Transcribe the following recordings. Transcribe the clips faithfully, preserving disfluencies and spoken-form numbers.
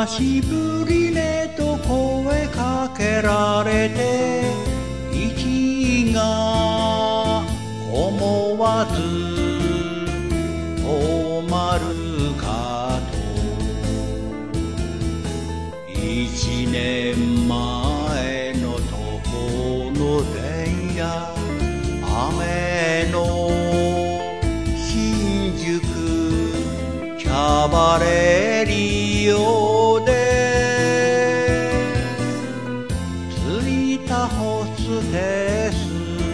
久しぶりねと声かけられて息が思わず止まるかと一年前のとこの電や雨の新宿キャバレリオで着いたホステス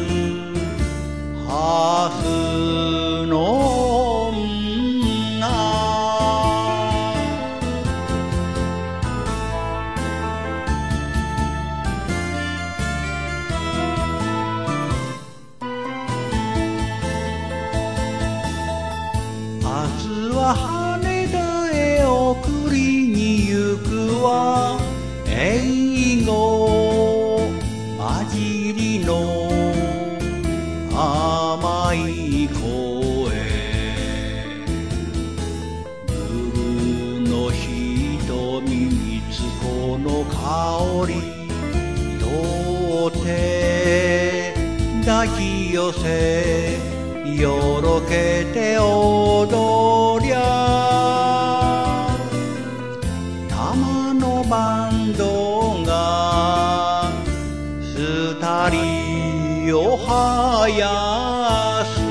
ハーフの女明日は羽田へ送りに行くわ英語混じりの甘い声夜の瞳につこの香り両手抱き寄せよろけて踊りゃ玉のバンドが二人をはやす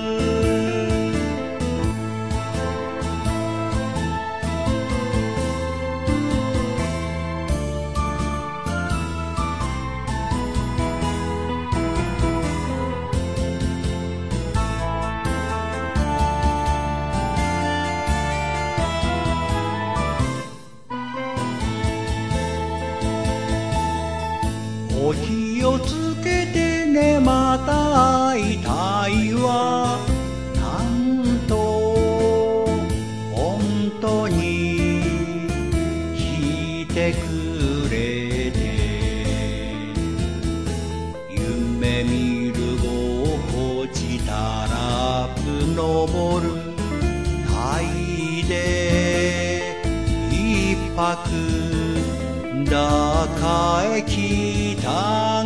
お気をつけてねまた会いたいわなんと本当にしてくれて夢見るごちたらく登るタイで一泊高へ来た